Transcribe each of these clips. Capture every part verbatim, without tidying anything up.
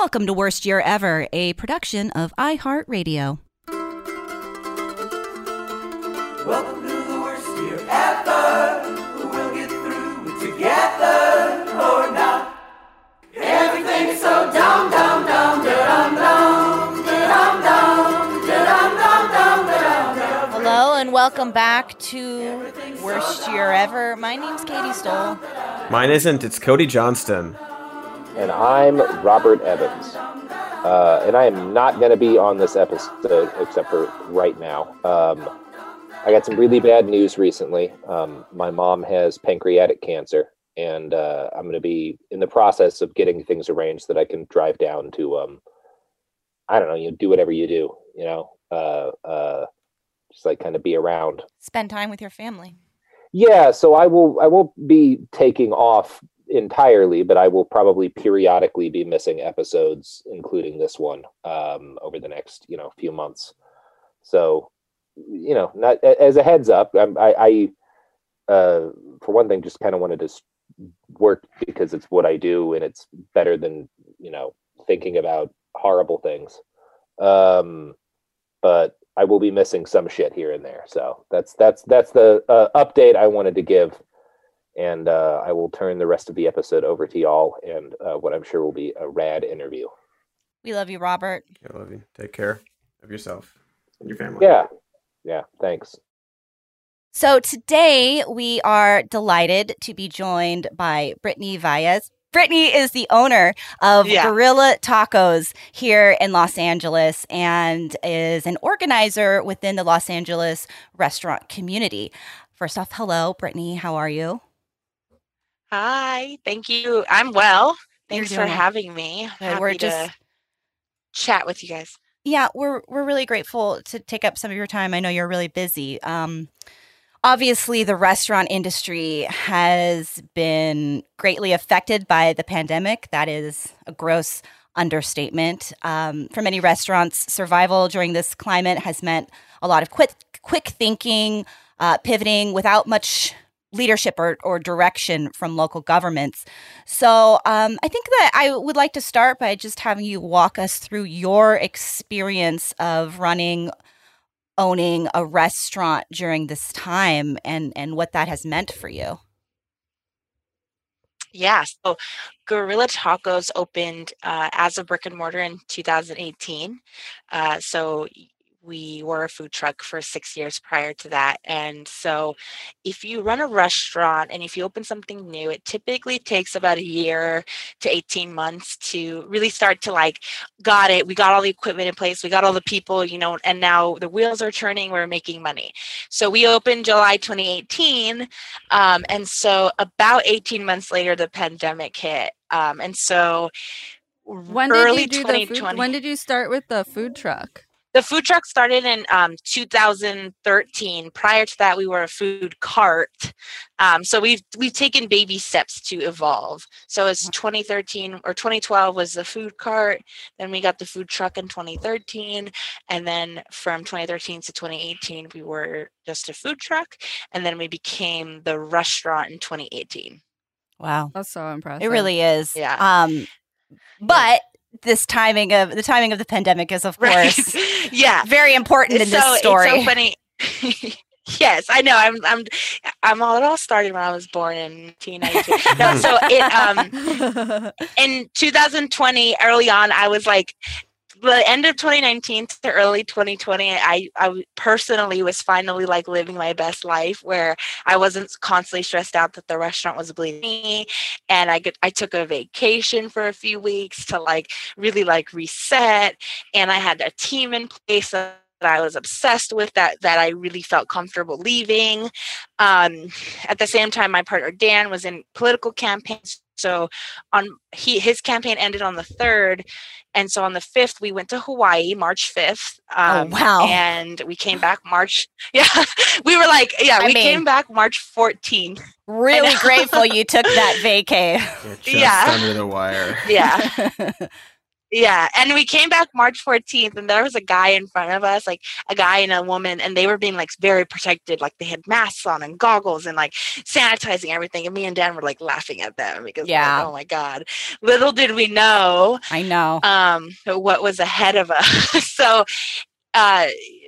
Welcome to Worst Year Ever, a production of iHeartRadio. Welcome to the worst year ever. We'll get through it together or not. Everything's so dumb, dumb, dumb, dum, dum, dum, dum, dum, dum, dum, dum. Hello and welcome back to Worst Year Ever. My name's Katie Stoll. Mine isn't. It's Cody Johnston. And I'm Robert Evans. Uh, and I am not going to be on this episode except for right now. Um, I got some really bad news recently. Um, my mom has pancreatic cancer, and uh, I'm going to be in the process of getting things arranged that I can drive down to, um, I don't know, you do whatever you do, you know, uh, uh, just like kind of be around. Spend time with your family. Yeah, so I will. I won't be taking off entirely, but I will probably periodically be missing episodes, including this one, um, over the next, you know, few months. So, you know, not as a heads up, I'm, I, I uh, for one thing, just kind of wanted to work because it's what I do, and it's better than, you know, thinking about horrible things. Um, but I will be missing some shit here and there. So that's that's that's the uh, update I wanted to give. And uh, I will turn the rest of the episode over to y'all and uh, what I'm sure will be a rad interview. We love you, Robert. I love you. Take care of yourself and your family. Yeah. Yeah. Thanks. So today we are delighted to be joined by Brittany Valles. Brittany is the owner of Yeah. Gorilla Tacos here in Los Angeles and is an organizer within the Los Angeles restaurant community. First off, hello, Brittany. How are you? Hi, thank you. I'm well. Thanks You're for doing- having me. Happy we're to just- chat with you guys. Yeah, we're we're really grateful to take up some of your time. I know you're really busy. Um, obviously, the restaurant industry has been greatly affected by the pandemic. That is a gross understatement. Um, for many restaurants, survival during this climate has meant a lot of quick quick thinking, uh, pivoting without much leadership or, or direction from local governments. So um, I think that I would like to start by just having you walk us through your experience of running, owning a restaurant during this time and, and what that has meant for you. Yeah, so Gorilla Tacos opened uh, as a brick and mortar in two thousand eighteen. Uh, so we were a food truck for six years prior to that. And so if you run a restaurant and if you open something new, it typically takes about a year to eighteen months to really start to like, got it, we got all the equipment in place, we got all the people, you know, and now the wheels are turning, we're making money. So we opened July twenty eighteen. Um, and so about eighteen months later, the pandemic hit. Um, and so When early did you do twenty the twenty. food? When did you start with the food truck? The food truck started in um, two thousand thirteen. Prior to that, we were a food cart. Um, so we've we've taken baby steps to evolve. So it's twenty thirteen or twenty twelve was the food cart. Then we got the food truck in twenty thirteen, and then from twenty thirteen to twenty eighteen, we were just a food truck, and then we became the restaurant in twenty eighteen. Wow. That's so impressive. It really is. Yeah. Um, but this timing of the timing of the pandemic is, of course, Right. Yeah. very important in so, this story. It's so funny. Yes, I know. I'm I'm I'm all it all started when I was born in nineteen ninety-two. No, so it um in two thousand twenty, early on, I was like the end of twenty nineteen to early twenty twenty, I, I personally was finally like living my best life where I wasn't constantly stressed out that the restaurant was bleeding me. And I could, I took a vacation for a few weeks to like really like reset. And I had a team in place that I was obsessed with that, that I really felt comfortable leaving. Um, at the same time, my partner Dan was in political campaigns. So on he his campaign ended on the third. And so on the fifth, we went to Hawaii, March fifth. Um, oh, wow. And we came back March. Yeah, we were like, yeah, I we mean, came back March fourteenth. Really grateful you took that vacay. Yeah, just Yeah. under the wire. Yeah. Yeah, and we came back March fourteenth, and there was a guy in front of us, like a guy and a woman, and they were being like very protected, like they had masks on and goggles and like sanitizing everything. And me and Dan were like laughing at them because, Yeah. like, oh my god, little did we know, I know. um, what was ahead of us. So, uh,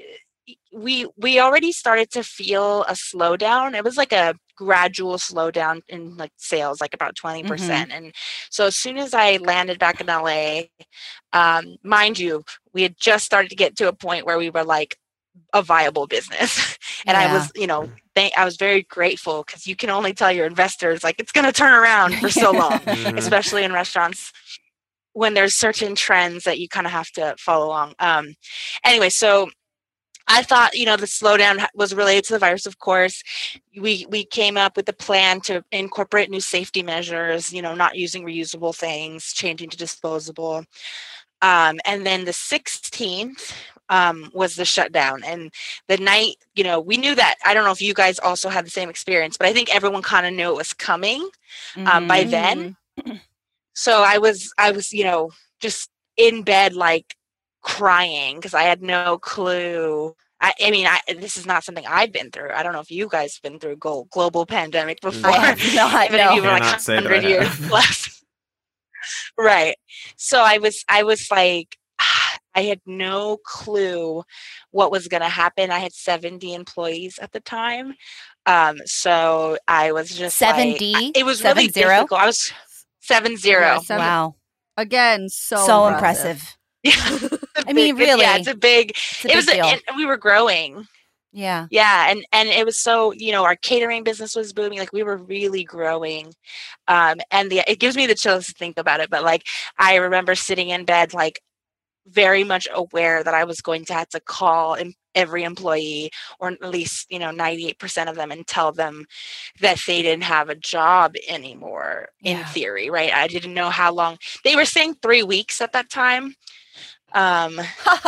we we already started to feel a slowdown. It was like a gradual slowdown in like sales, like about twenty percent. Mm-hmm. And so as soon as I landed back in L A, um, mind you, we had just started to get to a point where we were like a viable business. And Yeah. I was, you know, thank, I was very grateful because you can only tell your investors like it's going to turn around for so long, Mhm. especially in restaurants when there's certain trends that you kind of have to follow along. Um, anyway, so I thought, you know, the slowdown ha- was related to the virus, of course. We we came up with a plan to incorporate new safety measures, you know, not using reusable things, changing to disposable. Um, and then the sixteenth um, was the shutdown. And the night, you know, we knew that. I don't know if you guys also had the same experience, but I think everyone kind of knew it was coming um, by Mhm. then. So I was, I was, you know, just in bed, like crying because I had no clue. I, I mean, I, this is not something I've been through. I don't know if you guys have been through a glo- global pandemic before. I have not. Even if you No. were like Cannot say that I hundred years have. plus. Right. So I was, I was like, I had no clue what was going to happen. I had seventy employees at the time. Um, so I was just Seven like, D? I- it was Seven really zero? difficult. I was seven zero. Yeah, seven- Wow. Again, so So impressive. impressive. Yeah. It's a I mean, big- Yeah, really. it's a big, It's a it big was, a, deal. and we were growing. Yeah. Yeah, and and it was so, you know, our catering business was booming, like we were really growing. Um, and the it gives me the chills to think about it, but like I remember sitting in bed like very much aware that I was going to have to call em- every employee, or at least, you know, ninety-eight percent of them, and tell them that they didn't have a job anymore in Yeah. theory, right? I didn't know how long. They were saying three weeks at that time. Um,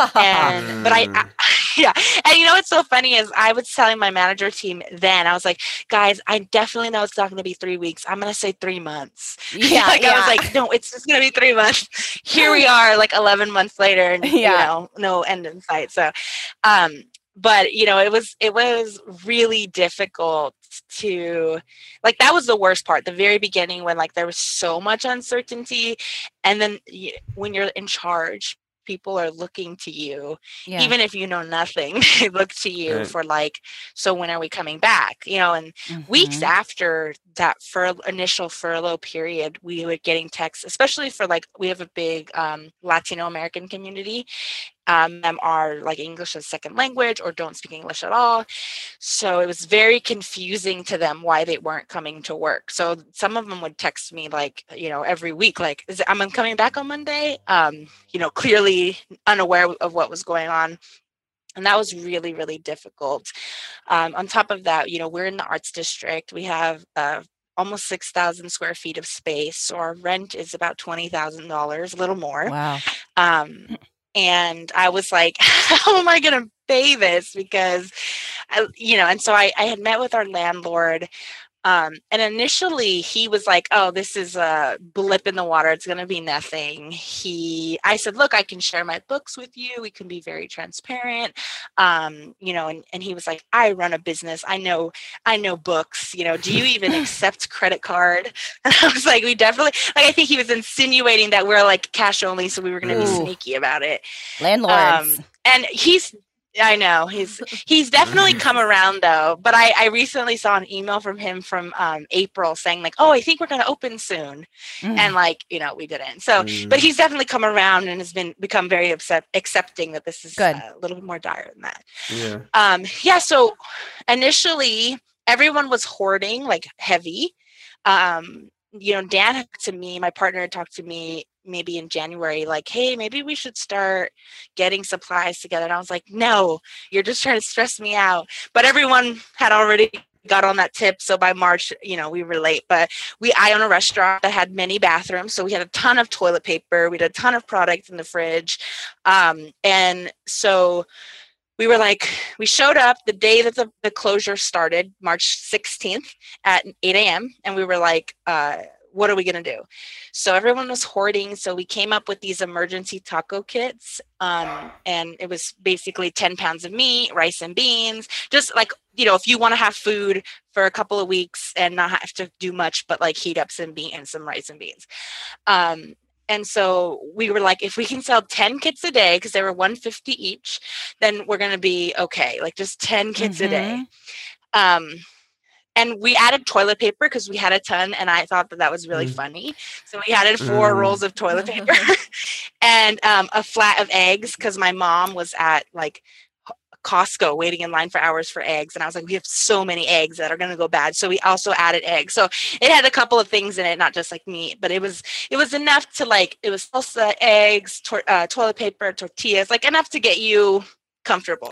and but I, I Mm. yeah, and you know what's so funny is I was telling my manager team then, I was like, guys, I definitely know it's not going to be three weeks. I'm going to say three months. Yeah, Like I yeah. was like, no, it's just going to be three months. Here we are, like eleven months later, and you Yeah. know, no end in sight. So, um, but you know, it was it was really difficult to, like, that was the worst part, the very beginning, when like there was so much uncertainty, and then y- when you're in charge, people are looking to you, Yeah. even if you know nothing. They look to you Right. for like, so when are we coming back, you know? And weeks Mhm. after that fur- initial furlough period, we were getting texts, especially for like, we have a big um, Latino American community. Um, them are like English as second language or don't speak English at all. So it was very confusing to them why they weren't coming to work. So some of them would text me like, you know, every week, like, is it, I'm coming back on Monday, um, you know, clearly unaware of what was going on. And that was really, really difficult. Um, on top of that, you know, we're in the arts district. We have uh, almost six thousand square feet of space. So our rent is about twenty thousand dollars, a little more. Wow. Um, and I was like, how am I going to pay this? Because, I, you know, and so I, I had met with our landlord. Um, and initially he was like, oh, this is a blip in the water. It's going to be nothing. He, I said, look, I can share my books with you. We can be very transparent. Um, you know, and, and he was like, I run a business. I know, I know books, you know, do you even accept credit card? And I was like, we definitely, like, I think he was insinuating that we're like cash only. So we were going to be Ooh. sneaky about it. Landlords. Um, and he's, I know he's he's definitely come around though. But I, I recently saw an email from him from um, April saying like, oh, I think we're going to open soon, Mm. and like, you know, we didn't. So, Mm. but he's definitely come around and has been become very upset, accepting that this is Good. uh, a little bit more dire than that. Yeah. Um, yeah. So initially, everyone was hoarding like heavy. Um, you know, Dan had talked to me, my partner had talked to me maybe in January, like, hey, maybe we should start getting supplies together. And I was like, no, you're just trying to stress me out. But everyone had already got on that tip. So by March, you know, we were late. But we, I own a restaurant that had many bathrooms. So we had a ton of toilet paper. We had a ton of product in the fridge. Um, and so we were like, we showed up the day that the, the closure started, March sixteenth at eight a.m. And we were like, uh, what are we going to do? So everyone was hoarding. So we came up with these emergency taco kits. Um, and it was basically ten pounds of meat, rice and beans, just like, you know, if you want to have food for a couple of weeks and not have to do much, but like heat up some bean and some rice and beans. Um, and so we were like, if we can sell ten kits a day, because they were one hundred fifty each, then we're going to be okay. Like just ten kits mm-hmm. a day. Um, And we added toilet paper because we had a ton, and I thought that that was really mm. funny. So we added four mm. rolls of toilet paper and um, a flat of eggs because my mom was at like Costco waiting in line for hours for eggs. And I was like, we have so many eggs that are going to go bad. So we also added eggs. So it had a couple of things in it, not just like meat, but it was it was enough to like, it was salsa, eggs, tor- uh, toilet paper, tortillas, like enough to get you comfortable.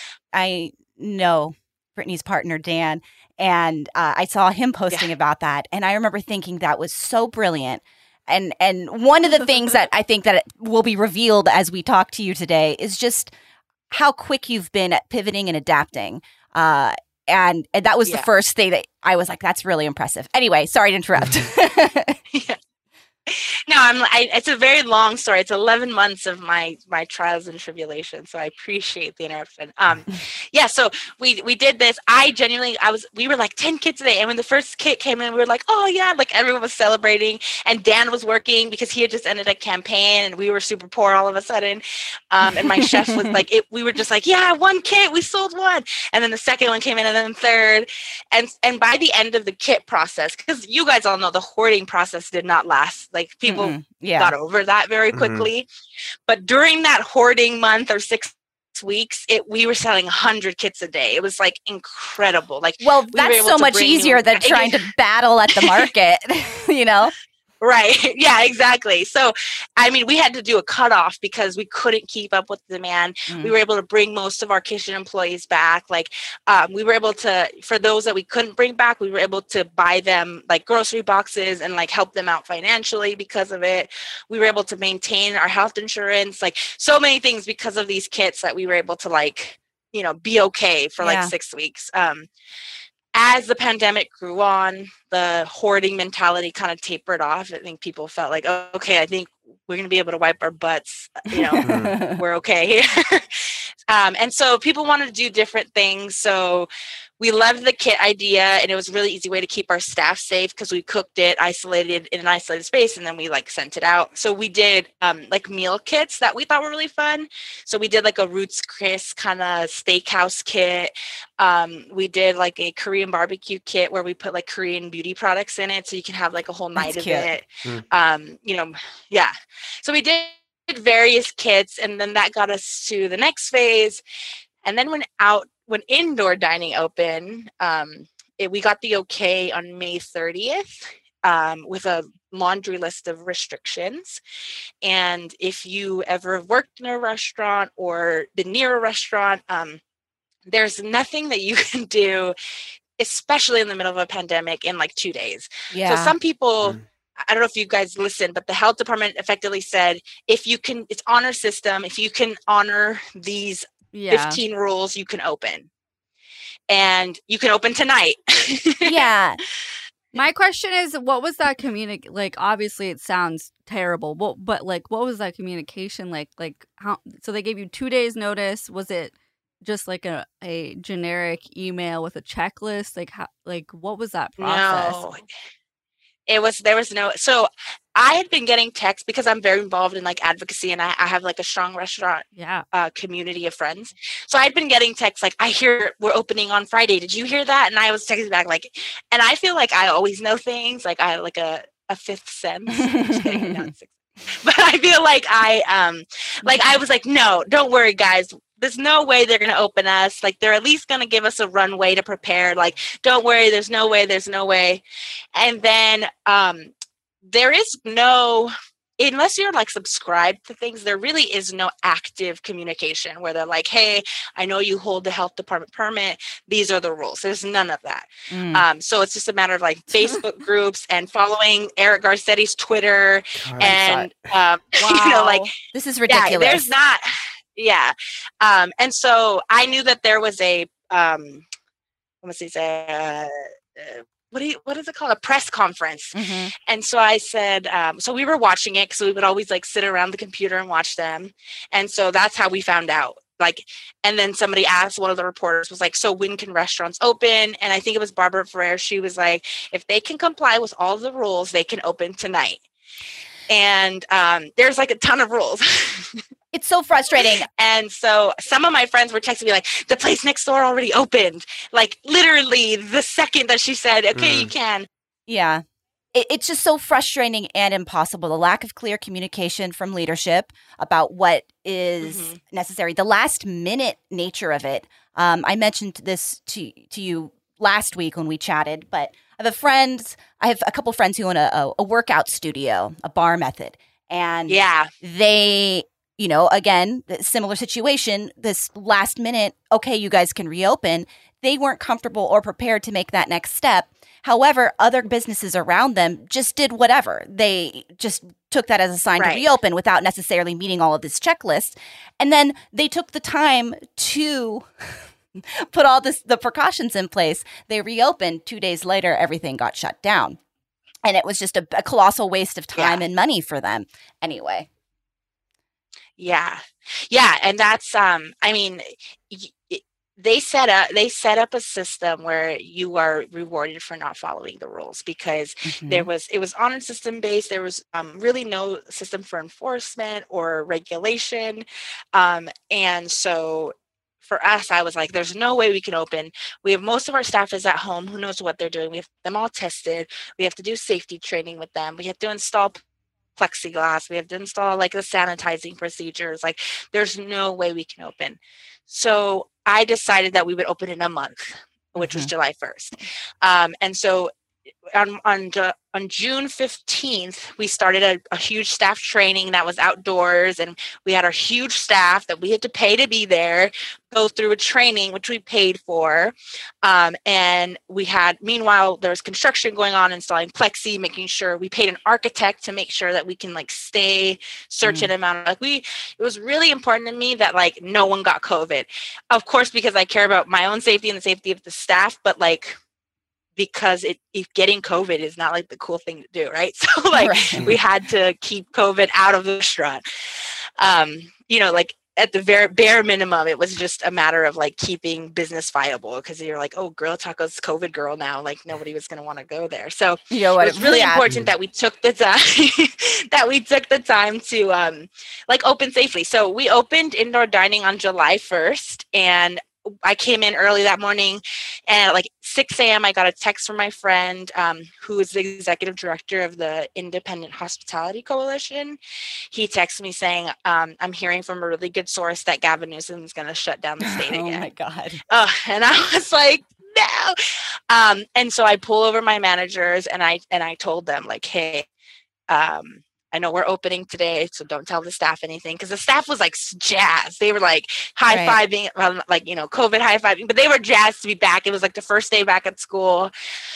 I know Brittany's partner, Dan. And uh, I saw him posting yeah. about that. And I remember thinking that was so brilliant. And and one of the things that I think that will be revealed as we talk to you today is just how quick you've been at pivoting and adapting. Uh, and, and that was yeah. the first thing that I was like, that's really impressive. Anyway, sorry to interrupt. yeah. No, I'm. I, it's a very long story. It's eleven months of my my trials and tribulations. So I appreciate the interruption. Um, yeah. So we we did this. I genuinely, I was. We were like ten kits a day, and when the first kit came in, we were like, oh yeah, like everyone was celebrating, and Dan was working because he had just ended a campaign, and we were super poor all of a sudden. Um, and my chef was like, it, we were just like, yeah, one kit, we sold one, and then the second one came in, and then the third, and and by the end of the kit process, because you guys all know the hoarding process did not last. Like people mm-hmm. yeah. got over that very quickly. Mm-hmm. But during that hoarding month or six weeks, it we were selling one hundred kits a day. It was like incredible. Like, well, we that's so much easier new- than trying to battle at the market, you know? Right. Yeah, exactly. So, I mean, we had to do a cutoff because we couldn't keep up with the demand. Mm. We were able to bring most of our kitchen employees back. Like, um, we were able to, for those that we couldn't bring back, we were able to buy them like grocery boxes and like help them out financially because of it. We were able to maintain our health insurance, like so many things because of these kits that we were able to like, you know, be okay for like yeah. six weeks. Um, As the pandemic grew on, the hoarding mentality kind of tapered off. I think people felt like, oh, okay, I think we're going to be able to wipe our butts. You know, we're okay. um, and so people wanted to do different things. So we loved the kit idea, and it was a really easy way to keep our staff safe because we cooked it isolated in an isolated space, and then we like sent it out. So we did um, like meal kits that we thought were really fun. So we did like a Roots Chris kind of steakhouse kit. Um, we did like a Korean barbecue kit where we put like Korean beauty products in it, so you can have like a whole night That's of cute. it. Mm. Um, you know, yeah. So we did various kits, and then that got us to the next phase. And then when out when indoor dining opened, um, it, we got the okay on May thirtieth um, with a laundry list of restrictions. And if you ever worked in a restaurant or been near a restaurant, um, there's nothing that you can do, especially in the middle of a pandemic, in like two days. Yeah. So some people... Mm. I don't know if you guys listen, but the health department effectively said, if you can, it's honor system. If you can honor these yeah. fifteen rules, you can open, and you can open tonight. yeah. My question is, what was that communic? Like, obviously it sounds terrible, but, but like, what was that communication like? Like how, so they gave you two days notice. Was it just like a, a generic email with a checklist? Like how, like, what was that process? No. It was, there was no, so I had been getting texts because I'm very involved in like advocacy, and I, I have like a strong restaurant yeah. uh, community of friends. So I'd been getting texts like, I hear we're opening on Friday. Did you hear that? And I was texting back like, and I feel like I always know things. Like I have like a, a fifth sense. Just kidding, no, it's six. But I feel like I, um, like I was like, no, don't worry guys. There's no way they're going to open us. Like, they're at least going to give us a runway to prepare. Like, don't worry. There's no way. There's no way. And then um, there is no, unless you're like subscribed to things, there really is no active communication where they're like, hey, I know you hold the health department permit. These are the rules. There's none of that. Mm. Um, so it's just a matter of like Facebook groups and following Eric Garcetti's Twitter. God, and, um, wow. you know, like, this is ridiculous. Yeah, there's not. Yeah. Um, and so I knew that there was a, um, what must I say, uh, uh, what do you, what is it called? A press conference. Mhm. And so I said, um, so we were watching it because we would always like sit around the computer and watch them. And so that's how we found out. Like, and then somebody asked, one of the reporters was like, so when can restaurants open? And I think it was Barbara Ferrer. She was like, if they can comply with all the rules, they can open tonight. And um, there's like a ton of rules. It's so frustrating. And so some of my friends were texting me like, the place next door already opened. Like literally the second that she said, okay, Mm. you can. Yeah. It, it's just so frustrating and impossible. The lack of clear communication from leadership about what is Mhm. necessary. The last minute nature of it. Um, I mentioned this to to you last week when we chatted, but I have a friend, I have a couple friends who own a, a, a workout studio, a bar method. And Yeah. they, you know, again, similar situation, this last minute, okay, you guys can reopen. They weren't comfortable or prepared to make that next step. However, other businesses around them just did whatever. They just took that as a sign Right. to reopen without necessarily meeting all of this checklist. And then they took the time to put all this the precautions in place. They reopened. Two days later, everything got shut down. And it was just a, a colossal waste of time Yeah. and money for them. Anyway. Yeah. Yeah. And that's, um, I mean, y- y- they set up, they set up a system where you are rewarded for not following the rules because there was, it was honor system based. There was um, really no system for enforcement or regulation. Um, and so for us, I was like, there's no way we can open. We have most of our staff is at home. Who knows what they're doing? We have them all tested. We have to do safety training with them. We have to install plexiglass. We have to install like the sanitizing procedures. Like there's no way we can open. So I decided that we would open in a month, which was Mhm. July first. Um, and so on on, Ju- on June fifteenth, we started a, a huge staff training that was outdoors, and we had our huge staff that we had to pay to be there, go through a training, which we paid for. Um, and we had, meanwhile, there was construction going on, installing plexi, making sure we paid an architect to make sure that we can like stay certain amount of, like we, it was really important to me that like no one got COVID. Of course, because I care about my own safety and the safety of the staff, but like, because it if getting COVID is not like the cool thing to do, right? So like Right. we had to keep COVID out of the restaurant. Um, you know, like at the very bare minimum, it was just a matter of like keeping business viable because you're like, oh, Grill Taco's COVID girl now, like nobody was going to want to go there. So You know it what? was really yeah. important that we took the time that we took the time to um like open safely. So we opened indoor dining on July first, and I came in early that morning, and at like six a.m. I got a text from my friend um, who is the executive director of the Independent Hospitality Coalition. He texted me saying, um, I'm hearing from a really good source that Gavin Newsom is going to shut down the state Oh again. my God. Oh, and I was like, no. Um, and so I pull over my managers and I and I told them like, hey, um, I know we're opening today, so don't tell the staff anything. Because the staff was like jazzed. They were like high fiving, well, like, you know, COVID high fiving, but they were jazzed to be back. It was like the first day back at school.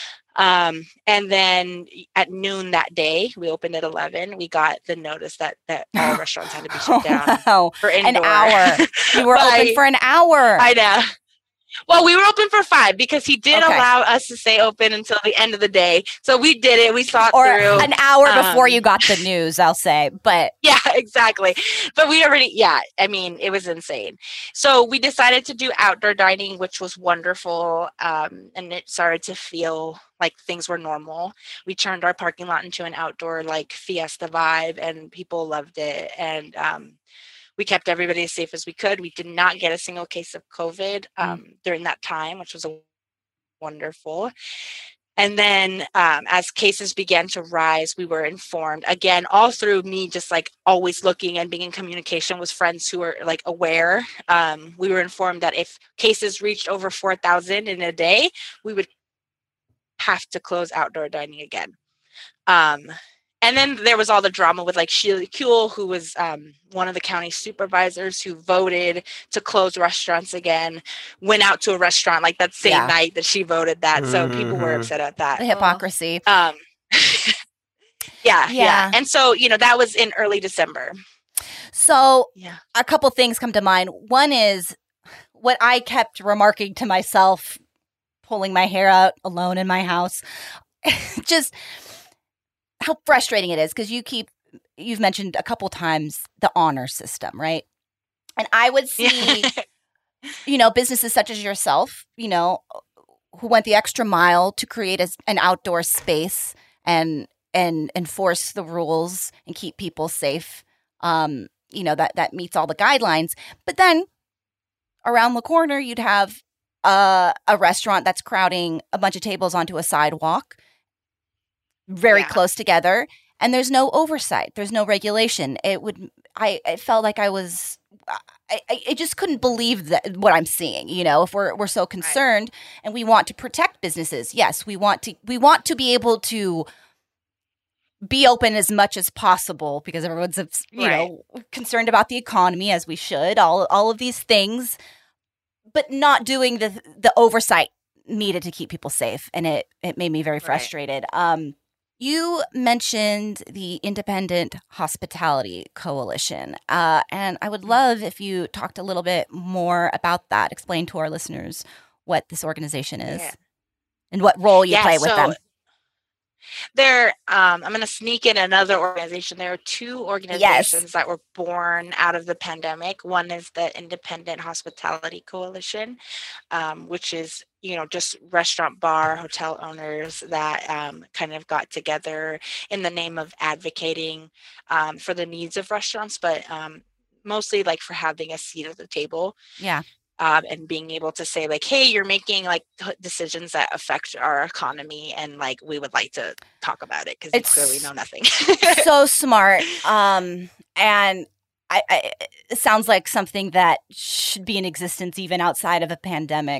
Um, and then at noon that day, we opened at eleven. We got the notice that that all restaurants had to be shut down Wow. for indoor. An hour. You were By- open for an hour. I know. Well, we were open for five because he did Okay. allow us to stay open until the end of the day. So we did it. We saw it or through. an hour before Um, you got the news, I'll say. But Yeah, exactly. But we already, yeah, I mean, it was insane. So we decided to do outdoor dining, which was wonderful. Um, and it started to feel like things were normal. We turned our parking lot into an outdoor like fiesta vibe, and people loved it. And um, we kept everybody as safe as we could. We did not get a single case of COVID um, during that time, which was a wonderful. And then um, as cases began to rise, we were informed, again, all through me just like always looking and being in communication with friends who were like aware. Um, we were informed that if cases reached over four thousand in a day, we would have to close outdoor dining again. Um, and then there was all the drama with like Sheila Kuehl, who was um, one of the county supervisors who voted to close restaurants again, went out to a restaurant like that same Yeah. night that she voted that. So people were Mhm. upset at that. the hypocrisy. Um, yeah, yeah, Yeah. And so, you know, that was in early December. So Yeah. a couple things come to mind. One is what I kept remarking to myself pulling my hair out alone in my house. Just how frustrating it is because you keep, you've mentioned a couple times the honor system, right? And I would see, you know, businesses such as yourself, you know, who went the extra mile to create a, an outdoor space and and enforce the rules and keep people safe. Um, you know, that that meets all the guidelines. But then around the corner, you'd have uh, a restaurant that's crowding a bunch of tables onto a sidewalk, very Yeah. close together, and there's no oversight. There's no regulation. It would. I. I felt like I was. I, I I just couldn't believe that what I'm seeing. You know, if we're we're so concerned and we want to protect businesses, yes, we want to. We want to be able to be open as much as possible because everyone's, you Right. know, concerned about the economy as we should. All all of these things, but not doing the the oversight needed to keep people safe, and it it made me very frustrated. Um, you mentioned the Independent Hospitality Coalition, uh, and I would love if you talked a little bit more about that. Explain to our listeners what this organization is Yeah. and what role you Yeah, play with so them. There, um, I'm going to sneak in another organization. There are two organizations that were born out of the pandemic. One is the Independent Hospitality Coalition, um, which is, you know, just restaurant, bar, hotel owners that um, kind of got together in the name of advocating um, for the needs of restaurants, but um, mostly like for having a seat at the table. Yeah. Um, and being able to say like, hey, you're making like t- decisions that affect our economy, and like we would like to talk about it because you It's clearly know nothing. So smart. Um, and I, I, it sounds like something that should be in existence even outside of a pandemic.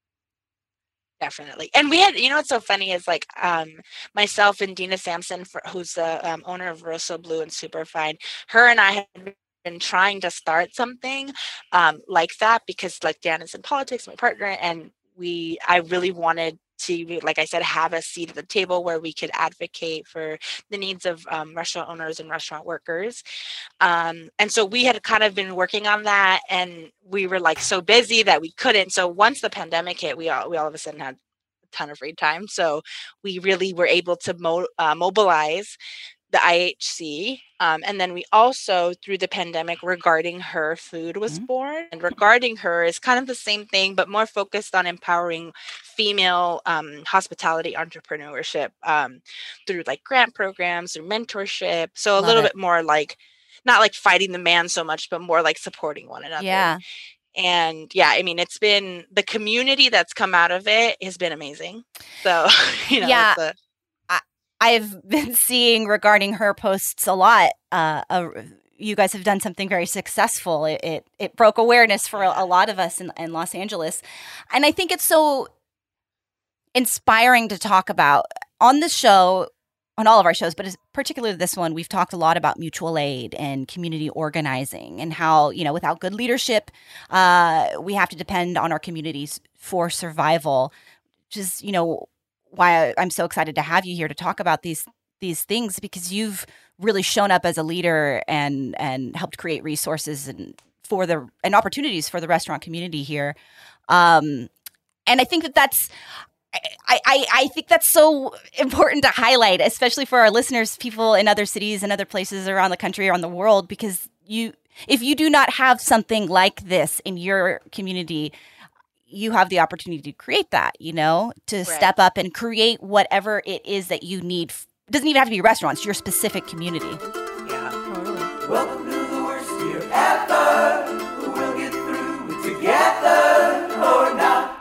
Definitely. And we had, you know, what's so funny is like um, myself and Dina Sampson, for, who's the um, owner of Rosso Blue and Superfine, her and I had been trying to start something um, like that because like Dan is in politics, my partner, and we, I really wanted to, like I said, have a seat at the table where we could advocate for the needs of um, restaurant owners and restaurant workers. Um, and so we had kind of been working on that, and we were like so busy that we couldn't. So once the pandemic hit, we all, we all of a sudden had a ton of free time. So we really were able to mo- uh, mobilize the I H C. Um, and then we also, through the pandemic, Regarding Her Food was Mhm. born. And Regarding Her is kind of the same thing, but more focused on empowering female um, hospitality entrepreneurship um, through like grant programs, through mentorship. So a Love little it. bit more like, not like fighting the man so much, but more like supporting one another. Yeah. And yeah, I mean, it's been, the community that's come out of it has been amazing. So, you know, Yeah. it's a, I've been seeing Regarding Her posts a lot. Uh, uh, you guys have done something very successful. It it, it broke awareness for a, a lot of us in, in Los Angeles. And I think it's so inspiring to talk about on this show, on all of our shows, but it's particularly this one, we've talked a lot about mutual aid and community organizing and how, you know, without good leadership, uh, we have to depend on our communities for survival, which is, you know, why I- I'm so excited to have you here to talk about these these things, because you've really shown up as a leader and and helped create resources and for the and opportunities for the restaurant community here. Um, and I think that that's I, I, I think that's so important to highlight, especially for our listeners, people in other cities and other places around the country, around the world, because you if you do not have something like this in your community, you have the opportunity to create that, you know, to Right. step up and create whatever it is that you need. It doesn't even have to be restaurants, your specific community. yeah. Totally. Welcome to the worst year ever. We'll get through it together or not.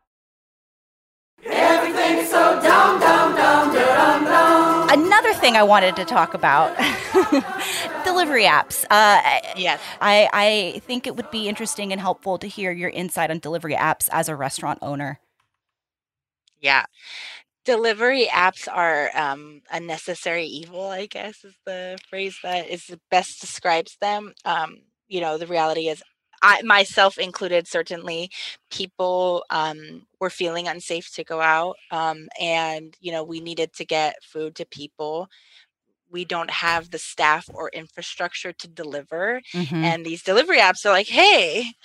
Everything's so dumb, dumb, dumb, dumb, dumb. Another thing I wanted to talk about, delivery apps. Uh, Yes. I, I think it would be interesting and helpful to hear your insight on delivery apps as a restaurant owner. Yeah. Delivery apps are um, a necessary evil, I guess, is the phrase that is the best describes them. Um, you know, the reality is, I myself included, certainly, people um, were feeling unsafe to go out, um, and you know, we needed to get food to people. We don't have the staff or infrastructure to deliver, Mm-hmm. and these delivery apps are like, hey,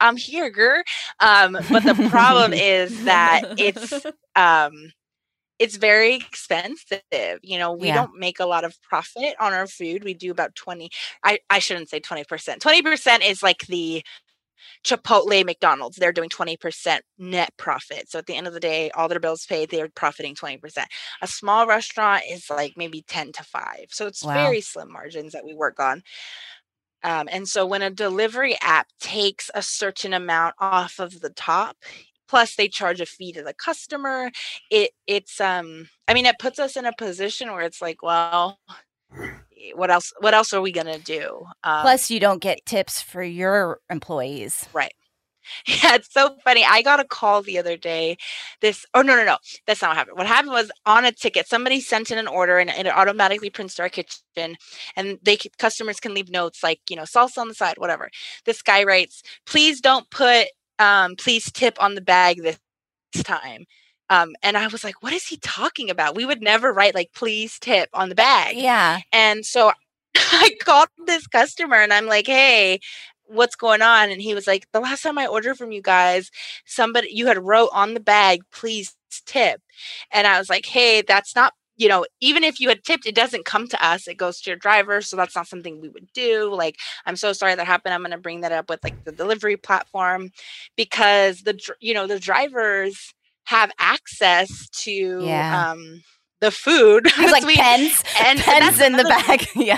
I'm here, girl. Um, but the problem is that it's um, it's very expensive. You know, we Yeah. don't make a lot of profit on our food. We do about twenty. I, I shouldn't say twenty percent. twenty percent is like the Chipotle, McDonald's. They're doing twenty percent net profit. So at the end of the day, all their bills paid, they're profiting twenty percent. A small restaurant is like maybe ten to five. So it's Wow. very slim margins that we work on. Um, and so when a delivery app takes a certain amount off of the top, plus they charge a fee to the customer, it it's um I mean, it puts us in a position where it's like, well, what else what else are we gonna do? Um, Plus, you don't get tips for your employees. right. Yeah, it's so funny. I got a call the other day. This, oh no, no, no, that's not what happened. What happened was on a ticket, somebody sent in an order and, and it automatically prints to our kitchen, and they c- customers can leave notes like, you know, salsa on the side, whatever. This guy writes, "Please don't put, um, please tip on the bag this time." Um, and I was like, what is he talking about? We would never write like, "Please tip" on the bag. Yeah. And so I called this customer and I'm like, "Hey, what's going on?" And he was like, "The last time I ordered from you guys, somebody, you had wrote on the bag, 'Please tip.'" And I was like, "Hey, that's not, you know, even if you had tipped, it doesn't come to us. It goes to your driver. So that's not something we would do. Like, I'm so sorry that happened. I'm going to bring that up with like the delivery platform, because the, dr- you know, the drivers have access to, Yeah. um, the food. It's like between- pens, and- and pens that's in the another- bag. Yeah.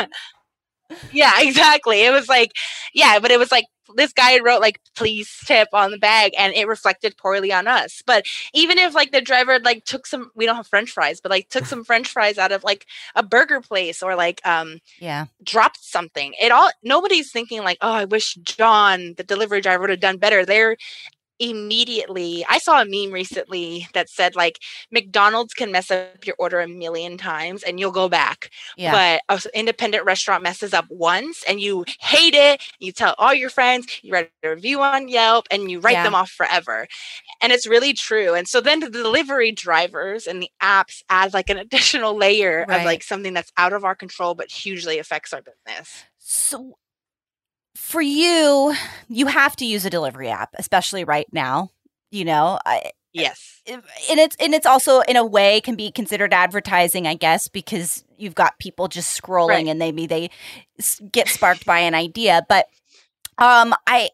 Yeah, exactly. It was like, yeah, but it was like this guy wrote like, "Please tip" on the bag, and it reflected poorly on us. But even if like the driver like took some, we don't have French fries, but like took some French fries out of like a burger place, or like um Yeah. dropped something, it all, nobody's thinking like, "Oh, I wish John, the delivery driver, would have done better." They're immediately, I saw a meme recently that said like, McDonald's can mess up your order a million times and you'll go back, Yeah. but an independent restaurant messes up once and you hate it, you tell all your friends, you write a review on Yelp, and you write Yeah. them off forever. And it's really true. And so then the delivery drivers and the apps add like an additional layer Right. of like something that's out of our control but hugely affects our business. So for you, you have to use a delivery app, especially right now. You know, I, Yes. and it's and it's also in a way can be considered advertising, I guess, because you've got people just scrolling Right. and maybe they s- get sparked by an idea. But um, I,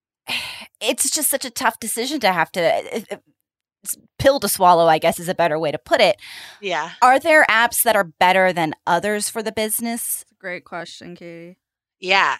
it's just such a tough decision to have to uh, uh, s- pill to swallow, I guess is a better way to put it. Yeah. Are there apps that are better than others for the business? It's a great question, Katie. Yeah.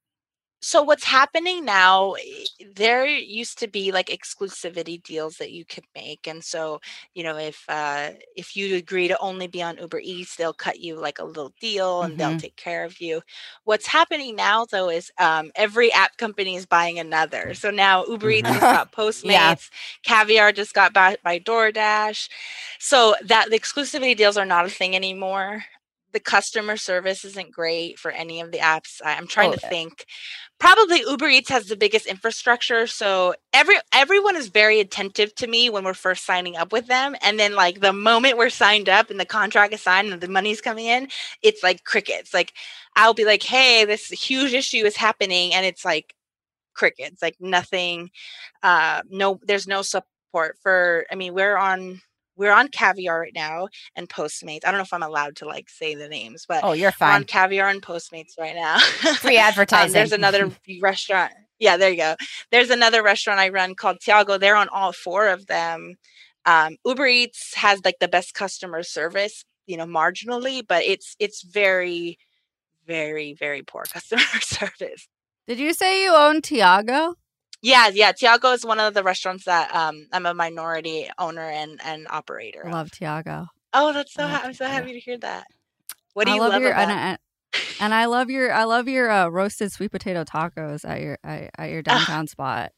So what's happening now, eh, there used to be like exclusivity deals that you could make. And so, you know, if uh, if you agree to only be on Uber Eats, they'll cut you like a little deal and they'll Mhm. take care of you. What's happening now, though, is um, every app company is buying another. So now Uber Eats just got Postmates, Yeah. Caviar just got bought by DoorDash. So that the exclusivity deals are not a thing anymore. The customer service isn't great for any of the apps. I- I'm trying Oh, to uh, think. Probably Uber Eats has the biggest infrastructure, so every everyone is very attentive to me when we're first signing up with them, and then like the moment we're signed up and the contract is signed and the money's coming in, it's like crickets. Like I'll be like, "Hey, this huge issue is happening," and it's like crickets, like nothing. Uh, no, there's no support for. I mean, we're on we're on Caviar right now and Postmates. I don't know if I'm allowed to like say the names, but Oh, you're we're on fine. Caviar and Postmates right now. Free advertising. Um, there's another restaurant. Yeah, there you go. There's another restaurant I run called Tiago. They're on all four of them. Um, Uber Eats has like the best customer service, you know, marginally, but it's it's very, very, very poor customer service. Did you say you own Tiago? Yeah, yeah. Tiago is one of the restaurants that um, I'm a minority owner and, and operator. I of. love Tiago. Oh, that's so I love ha- I'm so Tiago. happy to hear that. What do I you love love your about? and, I, and I love your I love your uh, roasted sweet potato tacos at your at, at your downtown spot.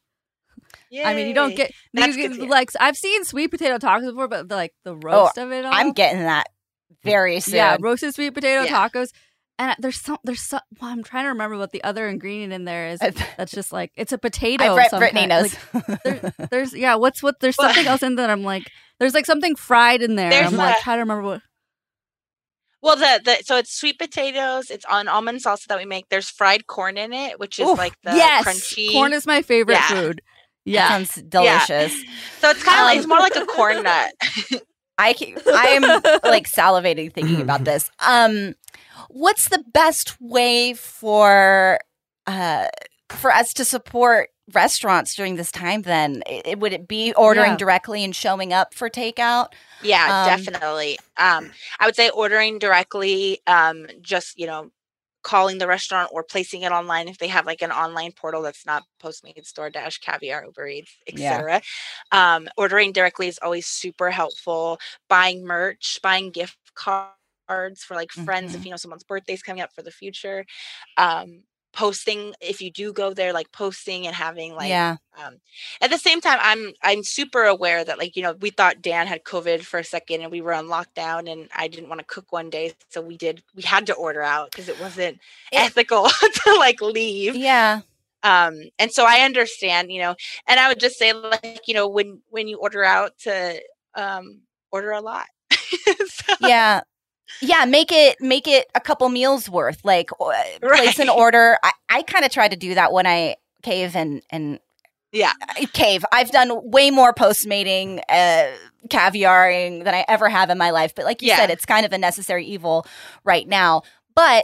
I mean, you don't Yay. get That's you good to get- hear. like I've seen sweet potato tacos before, but the, like the roast of it all. I'm getting that very soon. yeah, roasted sweet potato Yeah. tacos. And there's some there's some. Well, I'm trying to remember what the other ingredient in there is. That's just like it's a potato. I of bet some Brittany kind. knows. Like, there, there's yeah. What's what? There's Well- something else in there. I'm like there's like something fried in there. There's I'm like a- trying to remember what. Well, the, the so it's sweet potatoes. It's on almond salsa that we make. There's fried corn in it, which is Oof, like the yes, crunchy. corn is my favorite Yeah. food. That Yeah, sounds delicious. So it's kind of Um, it's more like a corn nut. I ca- I'm like salivating thinking about this. Um, what's the best way for uh for us to support restaurants during this time? Then it, would it be ordering Yeah. directly and showing up for takeout? Yeah, Um, definitely. Um, I would say ordering directly. Um, just you know, calling the restaurant or placing it online if they have like an online portal that's not Postmates, DoorDash, Caviar, Uber Eats, Yeah. et cetera. Um, ordering directly is always super helpful. Buying merch, buying gift cards for like friends if Mhm. you know someone's birthday's coming up for the future. Um, posting if you do go there, like posting and having like Yeah. um, at the same time, I'm I'm super aware that like you know we thought Dan had COVID for a second and we were on lockdown and I didn't want to cook one day, so we did we had to order out because it wasn't It- ethical to like leave. Yeah. Um, and so I understand, you know, and I would just say like you know when when you order out to um, order a lot. So- Yeah. Yeah, make it make it a couple meals worth. Like o- place an Right. order. I, I kind of try to do that when I cave and and Yeah. I- cave. I've done way more postmating, uh, caviaring than I ever have in my life. But like you Yeah. said, it's kind of a necessary evil right now. But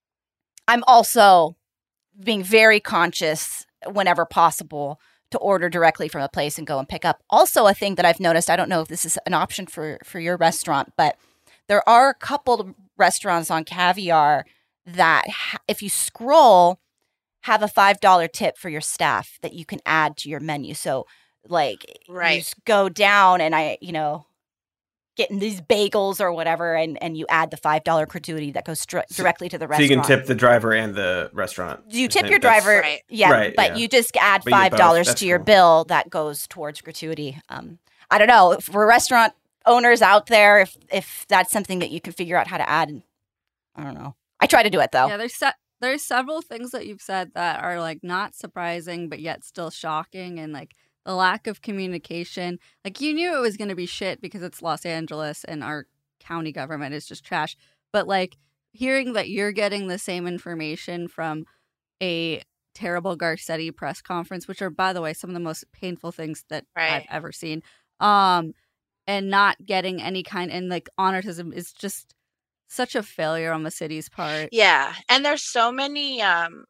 I'm also being very conscious whenever possible to order directly from a place and go and pick up. Also, a thing that I've noticed, I don't know if this is an option for for your restaurant, but there are a couple of restaurants on Caviar that, ha- if you scroll, have a five dollar tip for your staff that you can add to your menu. So, like, you Right. just go down and I, you know, getting these bagels or whatever, and, and you add the five dollar gratuity that goes str- So- directly to the So restaurant. you can tip the driver and the restaurant. You at the tip same- your that's- driver, Right. yeah, Right, but yeah. you just add But you get five both. dollars That's to your cool. bill that goes towards gratuity. Um, I don't know, for restaurant owners out there, if if that's something that you can figure out how to add, I don't know. I try to do it though. yeah. There's se- there's several things that you've said that are like not surprising, but yet still shocking, and like the lack of communication. Like you knew it was going to be shit because it's Los Angeles and our county government is just trash. But like hearing that you're getting the same information from a terrible Garcetti press conference, which are, by the way, some of the most painful things that Right. I've ever seen. Um, and not getting any kind, and like honoritism is just such a failure on the city's part. Yeah, and there's so many um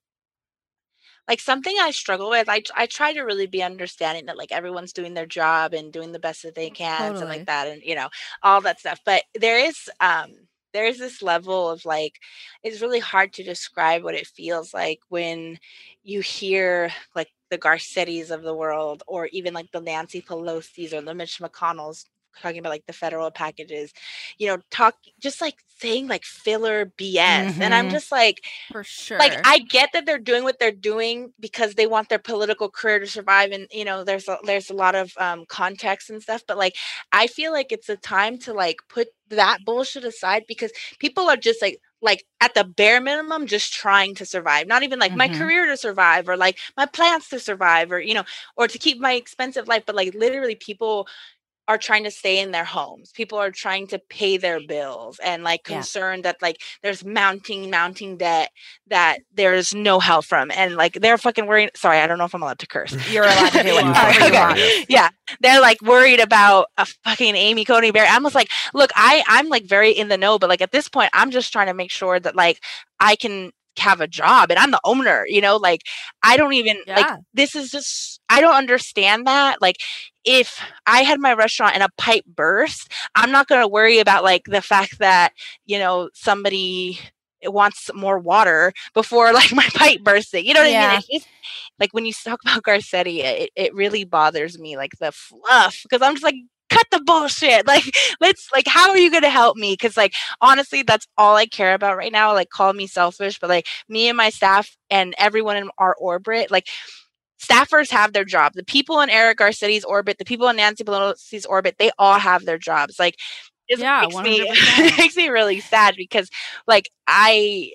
like something I struggle with. I I try to really be understanding that like everyone's doing their job and doing the best that they can and stuff Totally. like that, and you know all that stuff. But there is um there is this level of like it's really hard to describe what it feels like when you hear like the Garcettis of the world, or even like the Nancy Pelosi's or the Mitch McConnells talking about like the federal packages, you know, talk just like saying like filler B S, and I'm Mhm. just like. For sure. Like I get that they're doing what they're doing because they want their political career to survive, and you know there's a, there's a lot of um, context and stuff. But like I feel like it's a time to like put that bullshit aside because people are just like like at the bare minimum just trying to survive. Not even like my Mhm. career to survive or like my plants to survive or you know or to keep my expensive life. But like literally people are trying to stay in their homes. People are trying to pay their bills and like Yeah. concerned that like there's mounting, mounting debt that there's no help from. And like they're fucking worried. Sorry, I don't know if I'm allowed to curse. You're allowed to do You whatever fucking you okay. are, want. yes. Yeah. They're like worried about a fucking Amy Coney Barrett. I'm just like, look, I, I'm like very in the know, but like at this point, I'm just trying to make sure that like I can have a job and I'm the owner, you know, like I don't even like Yeah. this is just I don't understand that. Like if I had my restaurant and a pipe burst, I'm not going to worry about like the fact that, you know, somebody wants more water before like my pipe bursting. You know what I Yeah. mean? It's just like when you talk about Garcetti, it, it really bothers me, like the fluff, because I'm just like, cut the bullshit. Like, let's like, how are you going to help me? Because like, honestly, that's all I care about right now. Like, call me selfish, but like me and my staff and everyone in our orbit, like staffers have their job. The people in Eric Garcetti's orbit, the people in Nancy Pelosi's orbit, they all have their jobs. Like, it Yeah, makes me one hundred percent. it makes me really sad because like I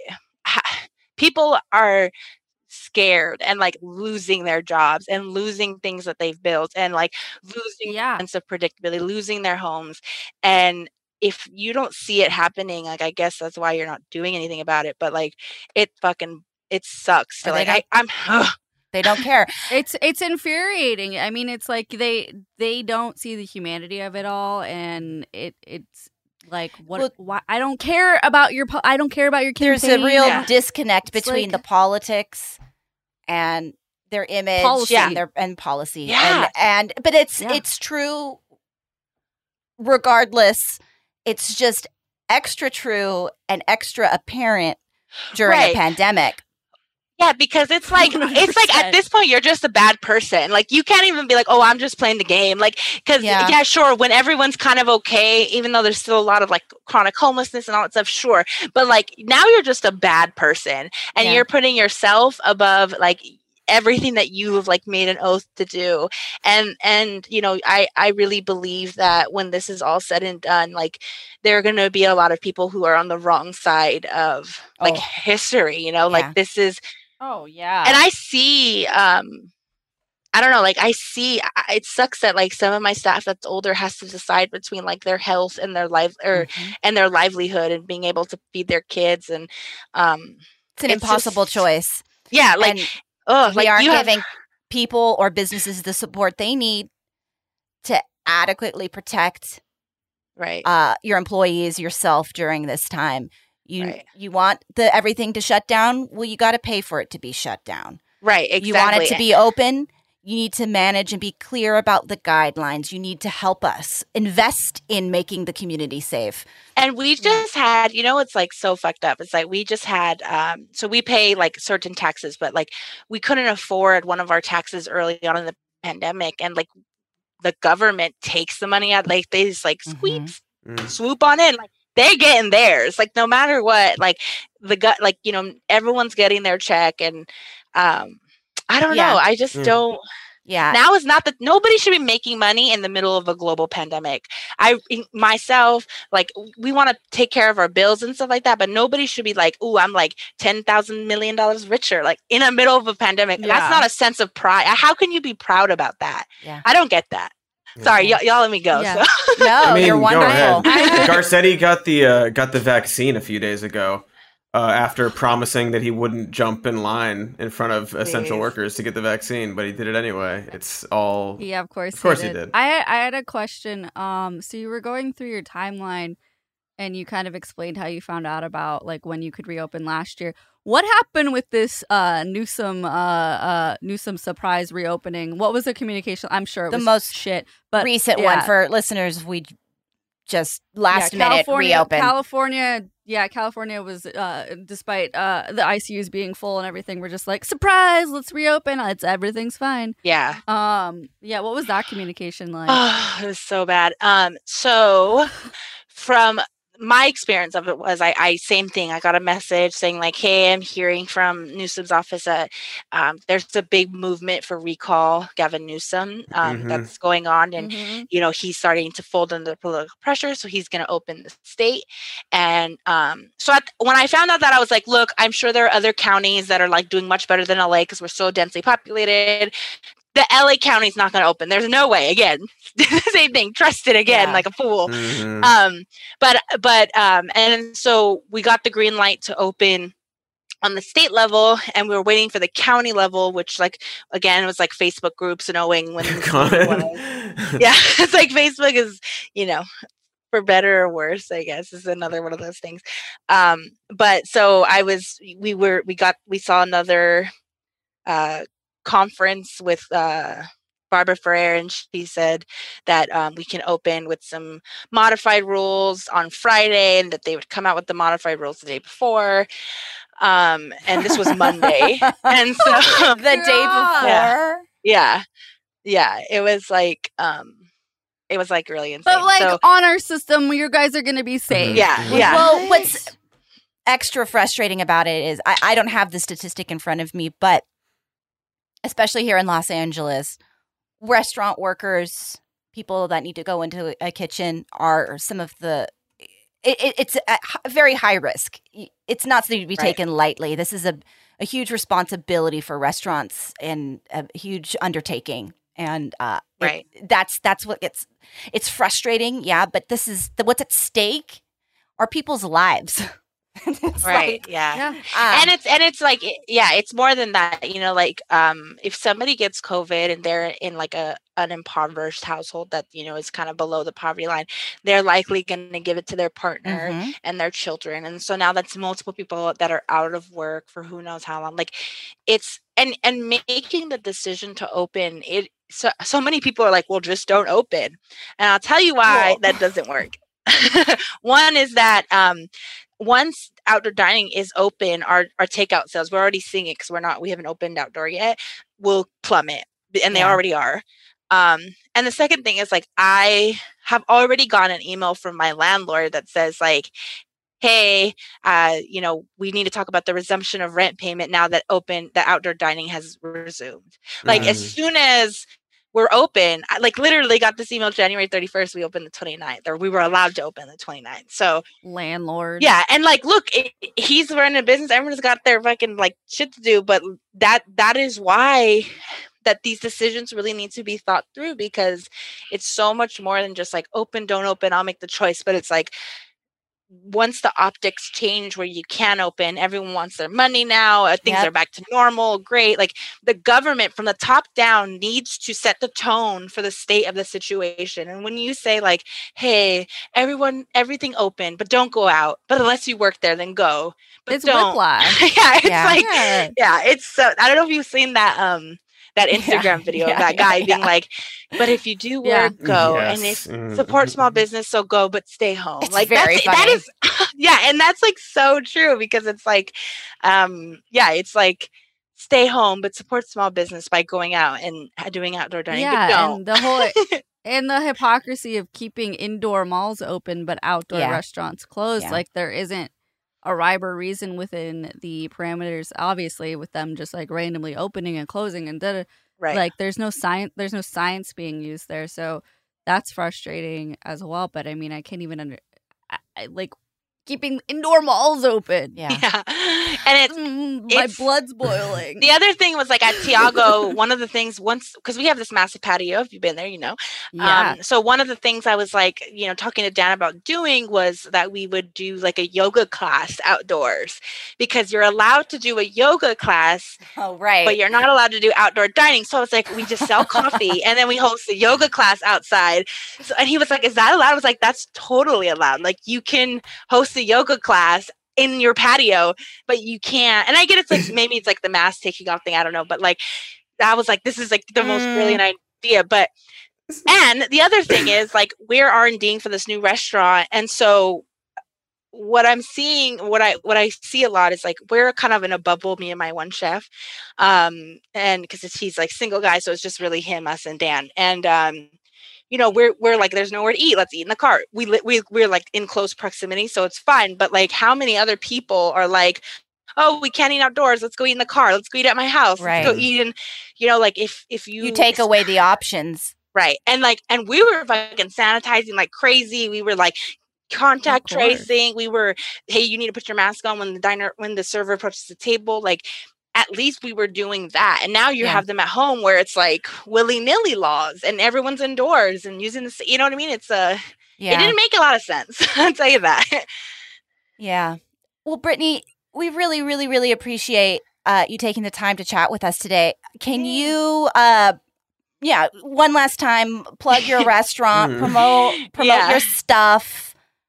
people are scared and like losing their jobs and losing things that they've built and like losing Yeah. sense of predictability, losing their homes. And if you don't see it happening, like I guess that's why you're not doing anything about it. But like it fucking it sucks. So Or they like I, I'm ugh. They don't care. It's it's infuriating. I mean, it's like they they don't see the humanity of it all, and it it's like what? Well, why, I don't care about your. po- I don't care about your campaign. There's a real Yeah. disconnect It's between like- the politics and their image Policy. and their and policy. Yeah. And, and but it's Yeah. it's true regardless. It's just extra true and extra apparent during Right. a pandemic. Yeah, because it's like it's like one hundred percent. at this point you're just a bad person. Like you can't even be like, oh, I'm just playing the game. Like because Yeah. yeah. sure, when everyone's kind of okay, even though there's still a lot of like chronic homelessness and all that stuff, sure. But like now you're just a bad person, and Yeah. you're putting yourself above like everything that you have like made an oath to do. And and you know, I I really believe that when this is all said and done, like there are going to be a lot of people who are on the wrong side of like Oh. history. You know, Yeah. like this is. Oh yeah. And I see, um, I don't know, like I see, I- it sucks that like some of my staff that's older has to decide between like their health and their life or Mhm. and their livelihood and being able to feed their kids. And um, It's an It's impossible just- choice. yeah, like, and oh, we like aren't you have, giving people or businesses the support they need to adequately protect right. uh, your employees, yourself during this time. You Right. you want the everything to shut down. Well, you got to pay for it to be shut down. right. Exactly. You want it to be open. You need to manage and be clear about the guidelines. You need to help us invest in making the community safe. And we just had, you know, it's like so fucked up. It's like we just had, um, so we pay like certain taxes, but like we couldn't afford one of our taxes early on in the pandemic. And like the government takes the money out, like they just like sweep, Mm. swoop on in. Like they're getting theirs. Like no matter what, like the gut, like, you know, everyone's getting their check. And um, I don't Yeah. know. I just Mm. don't. Yeah. Now is not that nobody should be making money in the middle of a global pandemic. I in- myself, like we want to take care of our bills and stuff like that, but nobody should be like, "Ooh, I'm like ten thousand million dollars richer," like in the middle of a pandemic. Yeah. That's not a sense of pride. How can you be proud about that? Yeah. I don't get that. Sorry, y- y'all let me go. Yeah. So. No, I mean, you're go wonderful. ahead. Garcetti got the uh, got the vaccine a few days ago uh, after promising that he wouldn't jump in line in front of essential Please. workers to get the vaccine, but he did it anyway. It's all Yeah, of course. Of course he did. I I had a question. Um, so you were going through your timeline, and you kind of explained how you found out about like when you could reopen last year. What happened with this uh, Newsom uh, uh, Newsom surprise reopening? What was the communication? I'm sure it The was most shit, but Recent yeah. one for listeners. We just last yeah, minute California, reopen. California, yeah, California was, uh, despite uh, the I C Us being full and everything, we're just like, surprise, let's reopen. It's everything's fine. Yeah. Um, yeah, what was that communication like? Oh, it was so bad. Um, so from my experience of it was I, I same thing. I got a message saying like, hey, I'm hearing from Newsom's office that um, there's a big movement for recall Gavin Newsom um, Mhm. that's going on. And Mhm. you know, he's starting to fold under political pressure, so he's going to open the state. And um, so at, when I found out that, I was like, look, I'm sure there are other counties that are like doing much better than L A because we're so densely populated. The L A county's not going to open. There's no way. Again, same thing. Trust it again, Yeah. like a fool. Mhm. Um, but but um, and so we got the green light to open on the state level, and we were waiting for the county level, which like again was like Facebook groups knowing when. this Colin. was. Yeah, it's like Facebook is, you know, for better or worse, I guess, is another one of those things. Um, but so I was, we were, we got, we saw another uh, conference with uh, Barbara Ferrer, and she said that um, we can open with some modified rules on Friday, and that they would come out with the modified rules the day before. Um, and this was Monday, and so the day before. Yeah. yeah, yeah, it was like, um, it was like really insane. But like so, on our system, you guys are gonna be safe. yeah, yeah. Well, what's extra frustrating about it is I, I don't have the statistic in front of me, but especially here in Los Angeles, restaurant workers, people that need to go into a kitchen are some of the it, it, it's a, a very high risk. It's not something to be Right. taken lightly. This is a, a huge responsibility for restaurants and a huge undertaking. And uh, it- Right. that's that's what it's it's frustrating, yeah. But this is the, what's at stake are people's lives. It's Right. like, yeah. Yeah. um, and it's and it's like it- yeah, it's more than that. You know, like um, if somebody gets COVID and they're in like a an impoverished household that you know is kind of below the poverty line, they're likely going to give it to their partner mhm. and their children, and so now that's multiple people that are out of work for who knows how long. Like it's and and making the decision to open it. So so many people are like, well, just don't open, and I'll tell you why Cool. that doesn't work. One is that um, once outdoor dining is open, our our takeout sales, we're already seeing it because we're not we haven't opened outdoor yet, will plummet, and they Yeah. already are. Um, and the second thing is like I have already gotten an email from my landlord that says like, hey, uh, you know, we need to talk about the resumption of rent payment now that open that outdoor dining has resumed. Like as Mhm. soon as we're open, I like literally got this email January thirty-first, we opened the twenty-ninth, or we were allowed to open the twenty-ninth. So Landlord. yeah, and like look, it, he's running a business, everyone's got their fucking like shit to do, but that that is why that these decisions really need to be thought through, because it's so much more than just like open, don't open, I'll make the choice. But it's like once the optics change where you can open, everyone wants their money now, uh, things Yep. are back to normal, great. Like the government from the top down needs to set the tone for the state of the situation. And when you say like, hey, everyone, everything open, but don't go out, but unless you work there, then go, but It's don't. whiplash. Yeah, it's Yeah. like Yeah. yeah, it's so I don't know if you've seen that um that Yeah, Instagram video yeah, of that yeah, guy yeah. being like, but if you do Yeah. work, go. And Yes. if Mhm. support small business, so go, but stay home. It's Like very that's that funny. is yeah, and that's like so true, because it's like um yeah, it's like stay home but support small business by going out and uh, doing outdoor dining, Yeah, but don't. and the whole and the hypocrisy of keeping indoor malls open but outdoor Yeah. restaurants closed. Yeah. Like there isn't a rhyme or reason within the parameters, obviously, with them just like randomly opening and closing and da Right. like there's no science there's no science being used there. So that's frustrating as well. But I mean, I can't even under I, I, like keeping indoor malls open. Yeah. yeah. And it's Mm, my it's- blood's boiling. the other thing was like at Tiago, one of the things once, because we have this massive patio, if you've been there, you know. Yeah. Um, so one of the things I was like, you know, talking to Dan about doing was that we would do like a yoga class outdoors, because you're allowed to do a yoga class, Oh, right. but you're not allowed to do outdoor dining. So it's like we just sell coffee and then we host a yoga class outside. So and he was like, "Is that allowed?" I was like, "That's totally allowed. Like you can host a yoga class in your patio, but you can't." And I get it's like maybe it's like the mask taking off thing. I don't know, but like I was like, this is like the most Mm. brilliant idea. But and the other thing is like we're R and D-ing for this new restaurant, and so what I'm seeing, what I what I see a lot is like we're kind of in a bubble, me and my one chef, um, and because he's like single guy, so it's just really him, us, and Dan, and um, you know we're we're like there's nowhere to eat, let's eat in the car. We li- we we're like in close proximity, so it's fine. But like, how many other people are like, oh, we can't eat outdoors, let's go eat in the car, let's go eat at my house, let's go Right. eat in, you know, like if if you You take away the options. right, and like and we were fucking sanitizing like crazy. We were like contact Of course. tracing. We were, hey, you need to put your mask on when the diner when the server approaches the table. Like at least we were doing that. And now you Yeah. have them at home where it's like willy-nilly laws and everyone's indoors and using the, you know what I mean? It's a, it Yeah. didn't make a lot of sense. I'll tell you that. Yeah. Well, Brittany, we really, really, really appreciate uh, you taking the time to chat with us today. Can Yeah. you, uh, yeah, one last time, plug your restaurant, Mm. promote, promote Yeah. your stuff.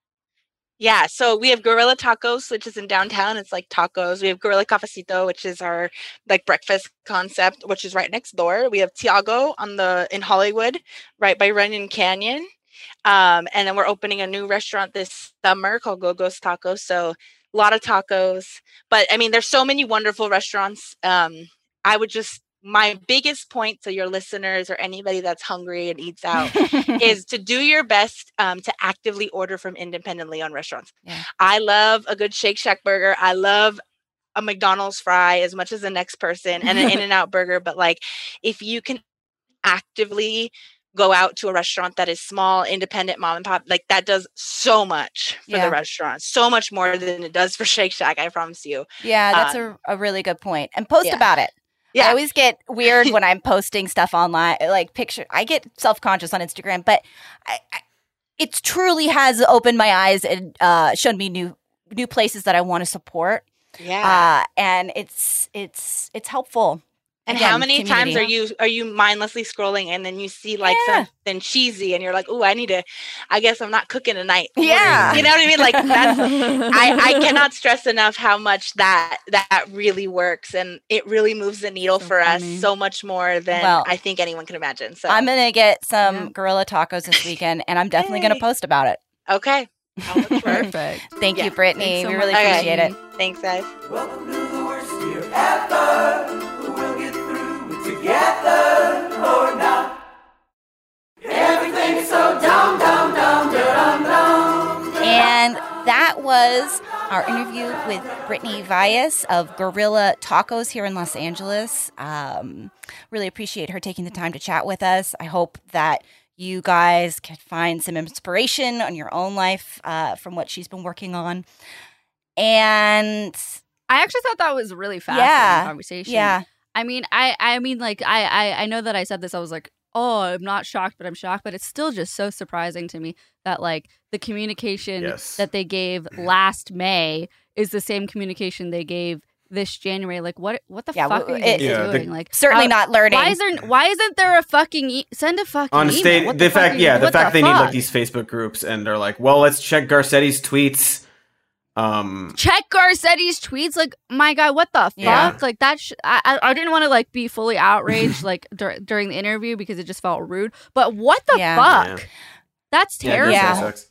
Yeah, so we have Gorilla Tacos, which is in downtown. It's like tacos. We have Gorilla Cafecito, which is our like breakfast concept, which is right next door. We have Tiago on the in Hollywood, right by Runyon Canyon. Um, and then we're opening a new restaurant this summer called Gogo's Tacos. So a lot of tacos. But I mean, there's so many wonderful restaurants. Um, I would just my biggest point to your listeners or anybody that's hungry and eats out is to do your best um, to actively order from independently owned restaurants. Yeah. I love a good Shake Shack burger. I love a McDonald's fry as much as the next person and an In-N-Out burger. But like, if you can actively go out to a restaurant that is small, independent, mom and pop, like that does so much for Yeah. the restaurant, so much more than it does for Shake Shack. I promise you. Yeah, that's a, a really good point. And post yeah. about it. Yeah. I always get weird when I'm posting stuff online, like picture. I get self conscious on Instagram, but I, I, it truly has opened my eyes and uh, shown me new new places that I want to support. Yeah. Uh, and it's it's it's helpful. And Again, how many community. times are you are you mindlessly scrolling and then you see like Yeah. something cheesy and you're like, oh, I need to, I guess I'm not cooking tonight. Yeah. You know what I mean? Like that's, I, I cannot stress enough how much that that really works, and it really moves the needle So for funny. us so much more than Well, I think anyone can imagine. So I'm gonna get some Yeah. gorilla tacos this weekend, and I'm definitely gonna Yay. post about it. okay. I'll look for it. Perfect. Thank Yeah. you, Brittany. Thanks so we really much, appreciate it. Brittany. Thanks, guys. Welcome to the worst year ever. We'll get through it together or not. Everything's so dumb, dumb, dumb, dumb, dumb. And that was our interview with Brittany Valles of Gorilla Tacos here in Los Angeles. Um, really appreciate her taking the time to chat with us. I hope that you guys can find some inspiration on your own life uh, from what she's been working on. And I actually thought that was a really fascinating Yeah. conversation. yeah, I mean, I, I mean, like, I, I, I know that I said this. I was like, oh, I'm not shocked, but I'm shocked. But it's still just so surprising to me that, like, the communication Yes. that they gave last May is the same communication they gave this January. Like, what, what the Yeah, fuck well, are you guys it- Yeah, the- doing? Like, certainly how- not learning. Why is there? Why isn't there a fucking e- send a fucking On email? state, What the fuck fact, are you- yeah, the what fact they need like fuck? these Facebook groups, and they're like, well, let's check Garcetti's tweets. Um, Check Garcetti's tweets. Like, my God, what the fuck? Yeah. Like that. Sh- I, I I didn't want to like be fully outraged like dur- during the interview because it just felt rude. But what the Yeah. fuck? Yeah. That's yeah, terrible. Yeah. Garcetti sucks.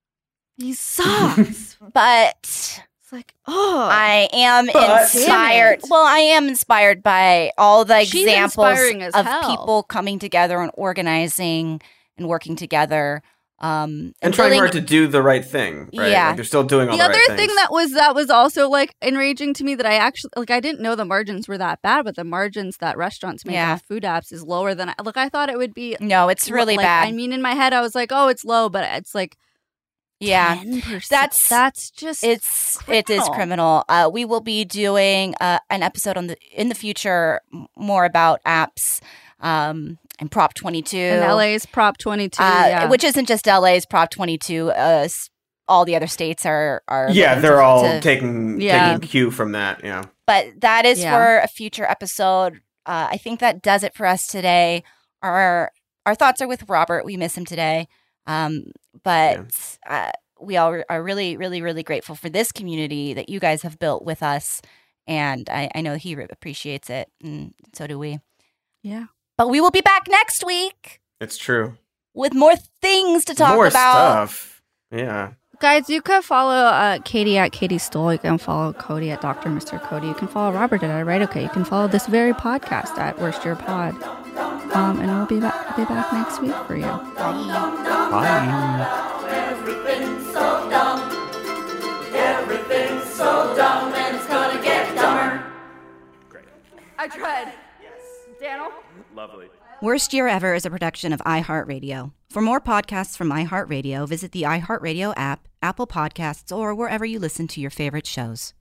He sucks. But It's like, oh, I am But- inspired. Damn it. Well, I am inspired by all the She's examples inspiring as of hell. people coming together and organizing and working together. Um, And trying building- hard to do the right thing, right? Yeah. Like they're still doing all the the, other right thing things. that was that was also like enraging to me that I actually like I didn't know the margins were that bad, but the margins that restaurants make Yeah. off food apps is lower than I, like I thought it would be. No, it's really like, bad. I mean, in my head, I was like, oh, it's low, but it's like yeah. ten percent. That's- that's just It's it is criminal. criminal. Uh, we will be doing uh, an episode on the in the future m- more about apps um, and Prop twenty-two. in L A's Prop twenty-two, uh, yeah. which isn't just L A's Prop twenty-two. Uh, s- all the other states are are yeah, looking they're to- all to- taking Yeah. taking cue from that. Yeah, But that is Yeah. for a future episode. Uh, I think that does it for us today. Our our thoughts are with Robert. We miss him today, um, but uh, we all are really, really, really grateful for this community that you guys have built with us, and I, I know he re- appreciates it, and so do we. yeah. But we will be back next week it's true. with more things to talk More about. stuff. Yeah. Guys, you can follow uh, Katie at Katie Stoll. You can follow Cody at Doctor Mister Cody. You can follow Robert at I Write Okay. You can follow this very podcast at Worst Year Pod. Um, and we'll be back, be back next week for you. Everything's so dumb. Everything's so dumb, and it's gonna get dumber. I tried. Daniel? Lovely. Worst Year Ever is a production of iHeartRadio. For more podcasts from iHeartRadio, visit the iHeartRadio app, Apple Podcasts, or wherever you listen to your favorite shows.